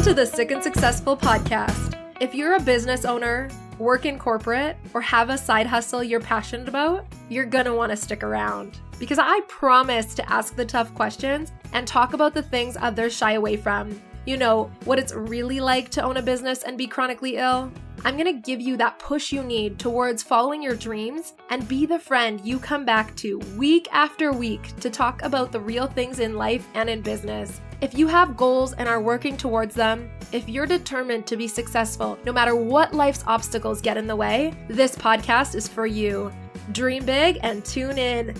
to the Sick and Successful podcast. If you're a business owner, work in corporate, or have a side hustle you're passionate about, you're gonna want to stick around. Because I promise to ask the tough questions and talk about the things others shy away from. You know, what it's really like to own a business and be chronically ill. I'm gonna give you that push you need towards following your dreams and be the friend you come back to week after week to talk about the real things in life and in business. If you have goals and are working towards them, if you're determined to be successful, no matter what life's obstacles get in the way, this podcast is for you. Dream big and tune in.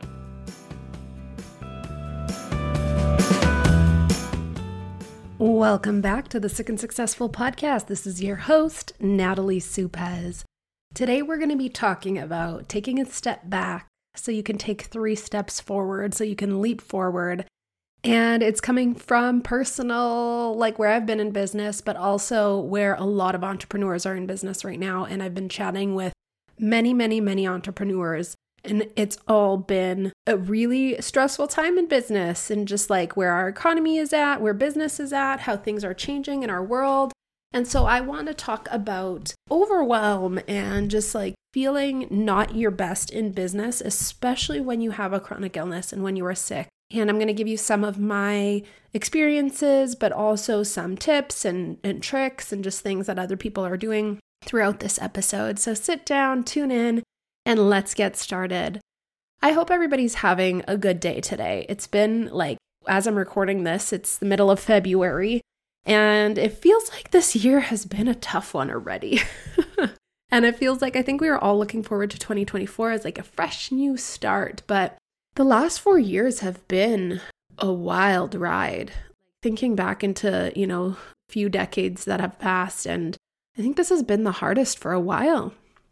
Welcome back to the Sick and Successful podcast. This is your host, Natalie Supez. Today we're going to be talking about taking a step back so you can take 3 steps forward, so you can leap forward. And it's coming from personal, like where I've been in business, but also where a lot of entrepreneurs are in business right now. And I've been chatting with many entrepreneurs. And it's all been a really stressful time in business and just like where our economy is at, where business is at, how things are changing in our world. And so I want to talk about overwhelm and just like feeling not your best in business, especially when you have a chronic illness and when you are sick. And I'm going to give you some of my experiences, but also some tips and tricks and just things that other people are doing throughout this episode. So sit down, tune in, and let's get started. I hope everybody's having a good day today. It's been like, as I'm recording this, it's the middle of February, and it feels like this year has been a tough one already. And it feels like I think we were all looking forward to 2024 as like a fresh new start, but the last 4 years have been a wild ride. Thinking back into, a few decades that have passed, and I think this has been the hardest for a while.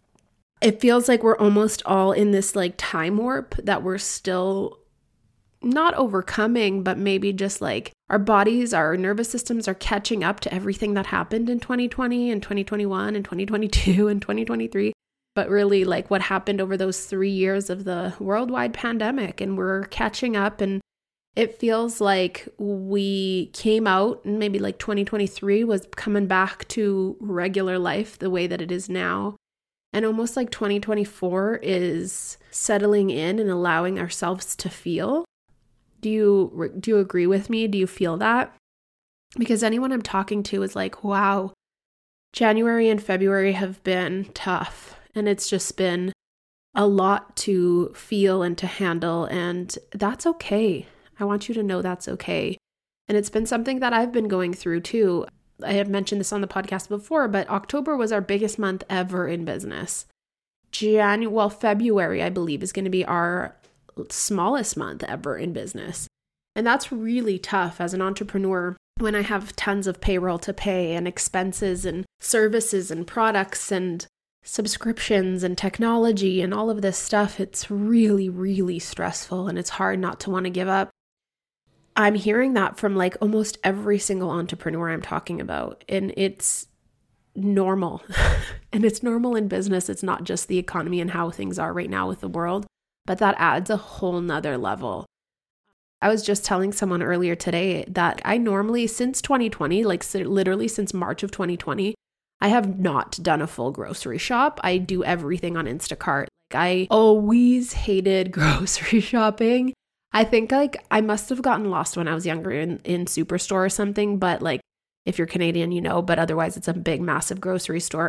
It feels like we're almost all in this like time warp that we're still not overcoming, but maybe just like our bodies, our nervous systems are catching up to everything that happened in 2020 and 2021 and 2022 and 2023. But really like what happened over those 3 years of the worldwide pandemic, and we're catching up, and it feels like we came out and maybe like 2023 was coming back to regular life the way that it is now. And almost like 2024 is settling in and allowing ourselves to feel. Do you agree with me? Do you feel that? Because anyone I'm talking to is like, wow, January and February have been tough. And it's just been a lot to feel and to handle. And that's okay. I want you to know that's okay. And it's been something that I've been going through too. I have mentioned this on the podcast before, but October was our biggest month ever in business. February, I believe, is going to be our smallest month ever in business. And that's really tough as an entrepreneur when I have tons of payroll to pay and expenses and services and products and subscriptions and technology and all of this stuff. It's really stressful, and it's hard not to want to give up. I'm hearing that from like almost every single entrepreneur I'm talking about, and it's normal. And it's normal in business. It's not just the economy and how things are right now with the world, but that adds a whole nother level. I was just telling someone earlier today that I normally, since 2020, like literally since March of 2020, I have not done a full grocery shop. I do everything on Instacart. Like I always hated grocery shopping. I think like I must have gotten lost when I was younger in Superstore or something, but like if you're Canadian, but otherwise it's a big, massive grocery store.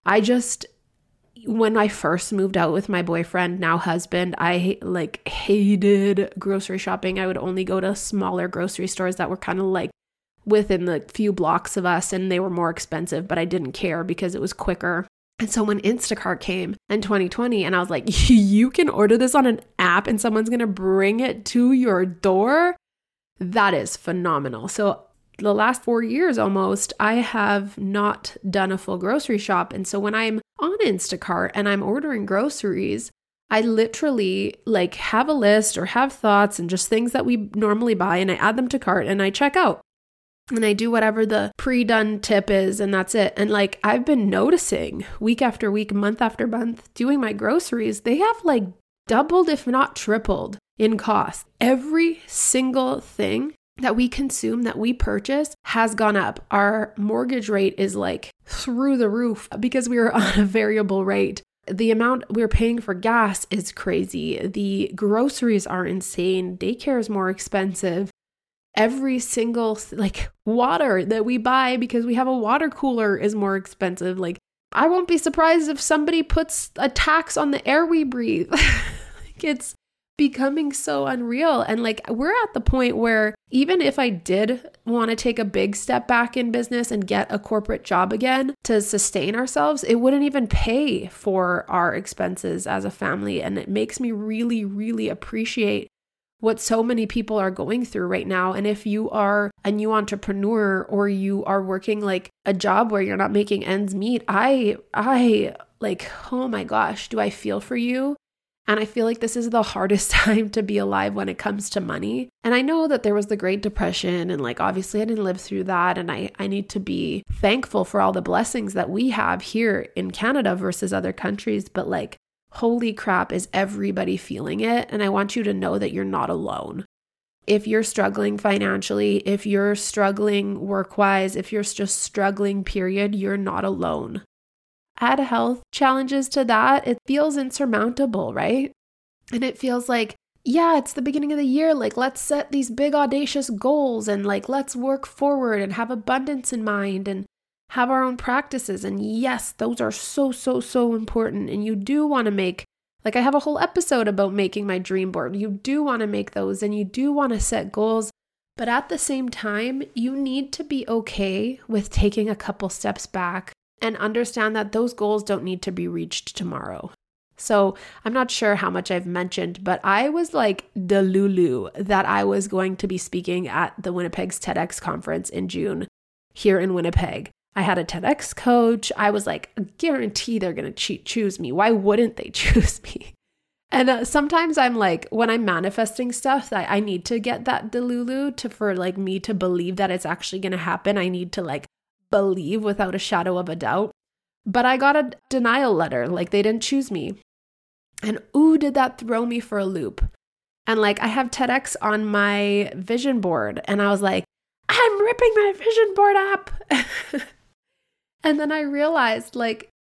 When I first moved out with my boyfriend, now husband, I like hated grocery shopping. I would only go to smaller grocery stores that were kind of like within the few blocks of us, and they were more expensive, but I didn't care because it was quicker. And so when Instacart came in 2020, and I was like, you can order this on an app and someone's going to bring it to your door, that is phenomenal. So the last 4 years almost, I have not done a full grocery shop. And so when I'm on Instacart and I'm ordering groceries, I literally like have a list or have thoughts and just things that we normally buy, and I add them to cart and I check out. And I do whatever the pre-done tip is, and that's it. And like I've been noticing week after week, month after month, doing my groceries, they have like doubled, if not tripled, in cost. Every single thing that we consume, that we purchase, has gone up. Our mortgage rate is like through the roof because we were on a variable rate. The amount we're paying for gas is crazy. The groceries are insane. Daycare is more expensive. Every single water that we buy because we have a water cooler is more expensive. Like, I won't be surprised if somebody puts a tax on the air we breathe. It's becoming so unreal. And we're at the point where even if I did want to take a big step back in business and get a corporate job again to sustain ourselves, it wouldn't even pay for our expenses as a family. And it makes me really, really appreciate what so many people are going through right now. And if you are a new entrepreneur or you are working like a job where you're not making ends meet, I oh my gosh, do I feel for you? And I feel like this is the hardest time to be alive when it comes to money. And I know that there was the Great Depression and obviously I didn't live through that. And I need to be thankful for all the blessings that we have here in Canada versus other countries. But holy crap, is everybody feeling it? And I want you to know that you're not alone. If you're struggling financially, if you're struggling work-wise, if you're just struggling, period, you're not alone. Add health challenges to that, it feels insurmountable, right? And it feels like, yeah, it's the beginning of the year. Let's set these big audacious goals and let's work forward and have abundance in mind and have our own practices. And yes, those are so, so, so important. And you do want to make, I have a whole episode about making my dream board. You do want to make those and you do want to set goals. But at the same time, you need to be okay with taking a couple steps back and understand that those goals don't need to be reached tomorrow. So I'm not sure how much I've mentioned, but I was delulu that I was going to be speaking at the Winnipeg's TEDx conference in June here in Winnipeg. I had a TEDx coach. I was I guarantee they're going to choose me. Why wouldn't they choose me? And sometimes I'm when I'm manifesting stuff, I need to get that delulu for me to believe that it's actually going to happen. I need to believe without a shadow of a doubt. But I got a denial letter, they didn't choose me. And ooh, did that throw me for a loop. And I have TEDx on my vision board and I was I'm ripping my vision board up. And then I realized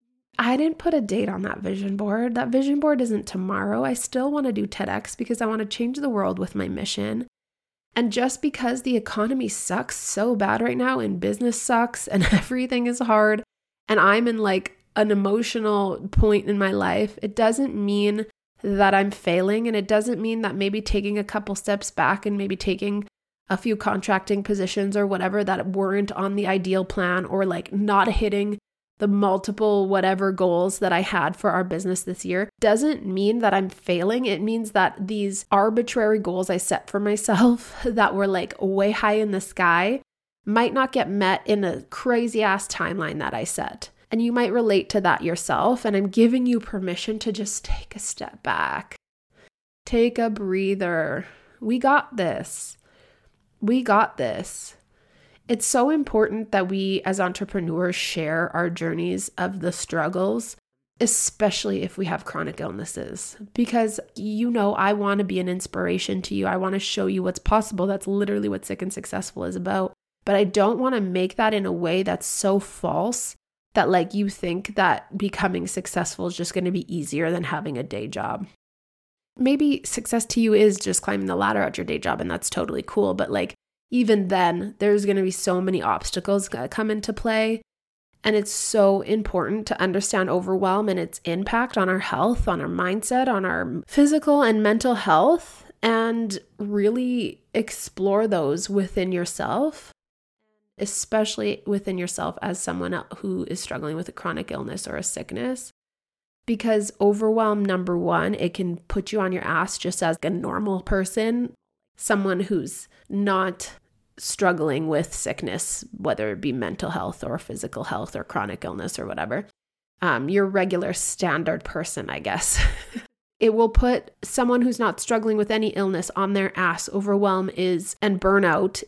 I didn't put a date on that vision board. That vision board isn't tomorrow. I still want to do TEDx because I want to change the world with my mission. And just because the economy sucks so bad right now and business sucks and everything is hard and I'm in an emotional point in my life, it doesn't mean that I'm failing. And it doesn't mean that maybe taking a couple steps back and maybe taking a few contracting positions or whatever that weren't on the ideal plan or not hitting the multiple whatever goals that I had for our business this year doesn't mean that I'm failing. It means that these arbitrary goals I set for myself that were way high in the sky might not get met in a crazy ass timeline that I set. And you might relate to that yourself. And I'm giving you permission to just take a step back. Take a breather. We got this. We got this. It's so important that we as entrepreneurs share our journeys of the struggles, especially if we have chronic illnesses, because I want to be an inspiration to you. I want to show you what's possible. That's literally what Sick and Successful is about. But I don't want to make that in a way that's so false that you think that becoming successful is just going to be easier than having a day job. Maybe success to you is just climbing the ladder at your day job, and that's totally cool. But even then, there's going to be so many obstacles that come into play. And it's so important to understand overwhelm and its impact on our health, on our mindset, on our physical and mental health, and really explore those within yourself, especially within yourself as someone who is struggling with a chronic illness or a sickness. Because overwhelm, number one, it can put you on your ass just as a normal person, someone who's not struggling with sickness, whether it be mental health or physical health or chronic illness or whatever. Your regular standard person, I guess. It will put someone who's not struggling with any illness on their ass. Overwhelm and burnout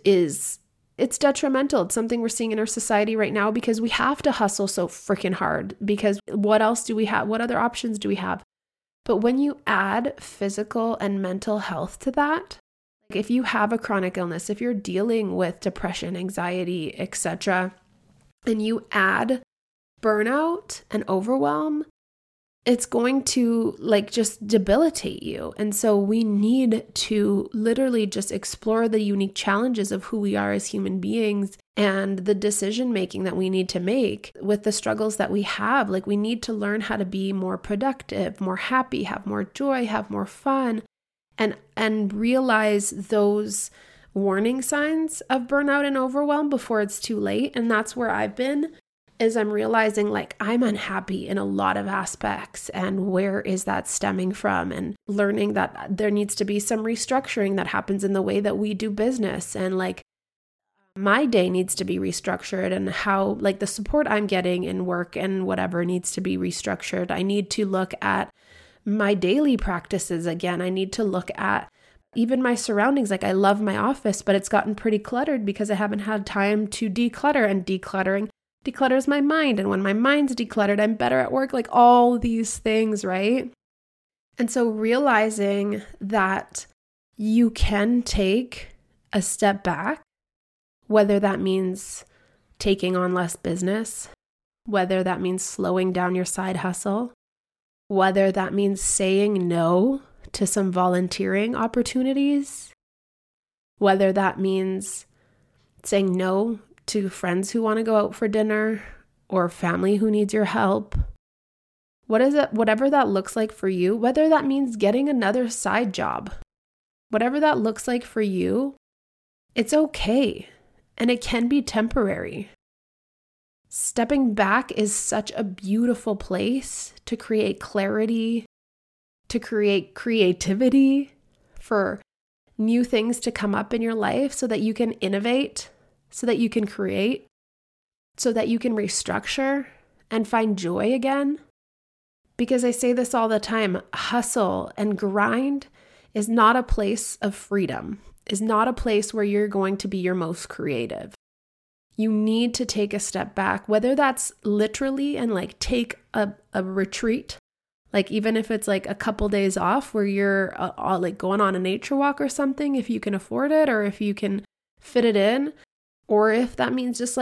it's detrimental. It's something we're seeing in our society right now because we have to hustle so freaking hard, because what else do we have? What other options do we have? But when you add physical and mental health to that, If you have a chronic illness, if you're dealing with depression, anxiety, etc., and you add burnout and overwhelm, it's going to just debilitate you. And so we need to literally just explore the unique challenges of who we are as human beings and the decision making that we need to make with the struggles that we have. We need to learn how to be more productive, more happy, have more joy, have more fun, and realize those warning signs of burnout and overwhelm before it's too late. And that's where I've been, is I'm realizing I'm unhappy in a lot of aspects, and where is that stemming from, and learning that there needs to be some restructuring that happens in the way that we do business, and my day needs to be restructured, and how the support I'm getting in work and whatever needs to be restructured. I need to look at my daily practices again. I need to look at even my surroundings. I love my office, but it's gotten pretty cluttered because I haven't had time to declutter, and declutters my mind. And when my mind's decluttered, I'm better at work, all these things, right? And so realizing that you can take a step back, whether that means taking on less business, whether that means slowing down your side hustle, whether that means saying no to some volunteering opportunities, whether that means saying no to friends who want to go out for dinner or family who needs your help. Whatever that looks like for you, whether that means getting another side job, whatever that looks like for you, it's okay. And it can be temporary. Stepping back is such a beautiful place to create clarity, to create creativity for new things to come up in your life so that you can innovate, so that you can create, so that you can restructure and find joy again. Because I say this all the time, hustle and grind is not a place of freedom, is not a place where you're going to be your most creative. You need to take a step back, whether that's literally and take a retreat, even if it's a couple days off where you're going on a nature walk or something, if you can afford it or if you can fit it in. Or if that means just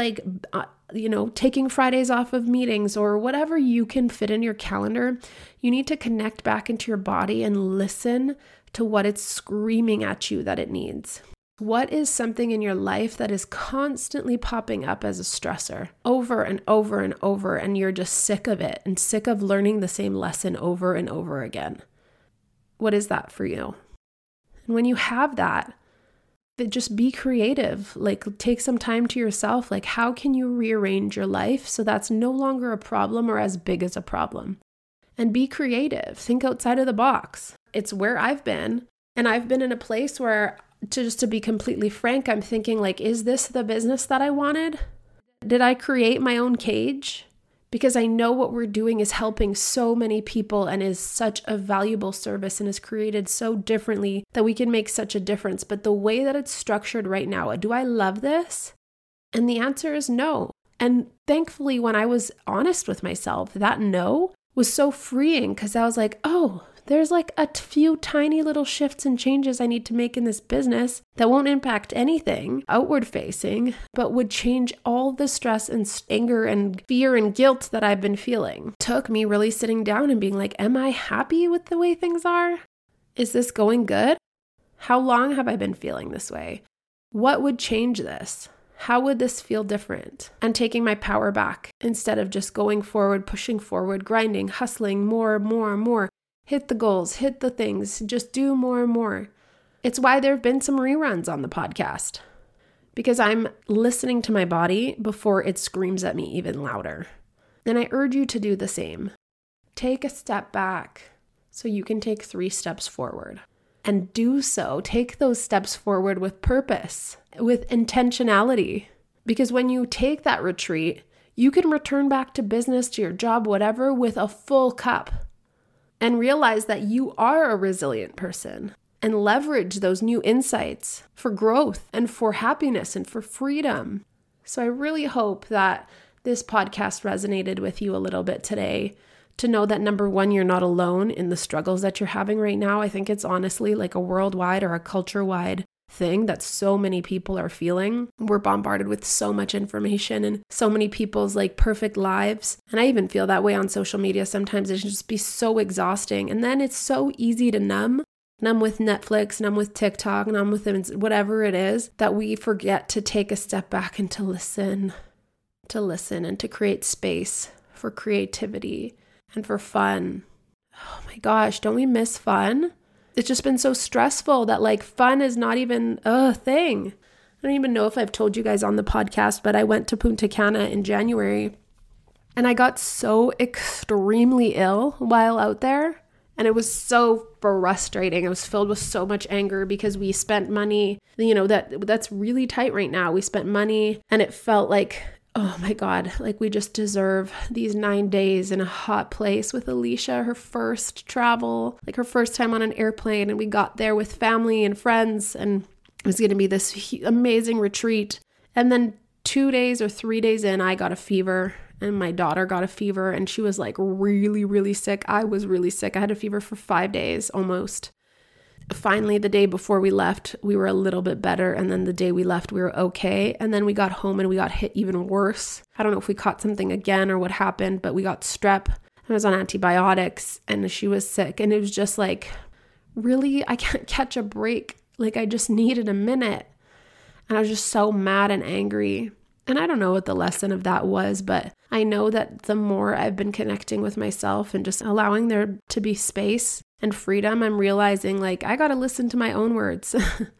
taking Fridays off of meetings or whatever you can fit in your calendar, you need to connect back into your body and listen to what it's screaming at you that it needs. What is something in your life that is constantly popping up as a stressor over and over and over, and you're just sick of it and sick of learning the same lesson over and over again? What is that for you? And when you have that, just be creative. Take some time to yourself. How can you rearrange your life so that's no longer a problem or as big as a problem? And be creative. Think outside of the box. It's where I've been. And I've been in a place where, to be completely frank, I'm thinking is this the business that I wanted? Did I create my own cage? Because I know what we're doing is helping so many people and is such a valuable service and is created so differently that we can make such a difference. But the way that it's structured right now, do I love this? And the answer is no. And thankfully, when I was honest with myself, that no was so freeing, because I was oh, there's a few tiny little shifts and changes I need to make in this business that won't impact anything outward facing, but would change all the stress and anger and fear and guilt that I've been feeling. Took me really sitting down and being am I happy with the way things are? Is this going good? How long have I been feeling this way? What would change this? How would this feel different? And taking my power back instead of just going forward, pushing forward, grinding, hustling more. Hit the goals, hit the things, just do more and more. It's why there have been some reruns on the podcast, because I'm listening to my body before it screams at me even louder. And I urge you to do the same. Take a step back so you can take 3 steps forward. And do so. Take those steps forward with purpose, with intentionality. Because when you take that retreat, you can return back to business, to your job, whatever, with a full cup. And realize that you are a resilient person, and leverage those new insights for growth and for happiness and for freedom. So I really hope that this podcast resonated with you a little bit today, to know that number one, you're not alone in the struggles that you're having right now. I think it's honestly a worldwide or a culture-wide thing that so many people are feeling. We're bombarded with so much information and so many people's like perfect lives. And I even feel that way on social media sometimes. It can just be so exhausting. And then it's so easy to numb with Netflix, numb with TikTok, numb with whatever it is, that we forget to take a step back and to listen and to create space for creativity and for fun. Oh my gosh, don't we miss fun? It's just been so stressful that like fun is not even a thing. I don't even know if I've told you guys on the podcast, but I went to Punta Cana in January and I got so extremely ill while out there. And it was so frustrating. I was filled with so much anger because we spent money, that's really tight right now. We spent money and it felt like, oh my God, like we just deserve these 9 days in a hot place with Alicia, her first travel, like her first time on an airplane. And we got there with family and friends and it was going to be this amazing retreat. And then 2 days or 3 days in, I got a fever. And my daughter got a fever and she was like really, really sick. I was really sick. I had a fever for 5 days almost. Finally, the day before we left, we were a little bit better. And then the day we left, we were okay. And then we got home and we got hit even worse. I don't know if we caught something again or what happened, but we got strep. I was on antibiotics and she was sick. And it was just like, really, I can't catch a break. Like I just needed a minute. And I was just so mad and angry. And I don't know what the lesson of that was, but I know that the more I've been connecting with myself and just allowing there to be space and freedom, I'm realizing like I got to listen to my own words.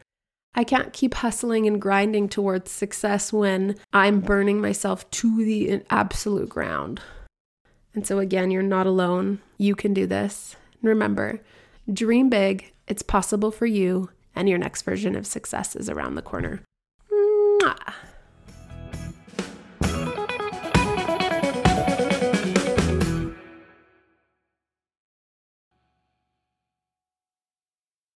I can't keep hustling and grinding towards success when I'm burning myself to the absolute ground. And so again, you're not alone. You can do this. And remember, dream big. It's possible for you, and your next version of success is around the corner.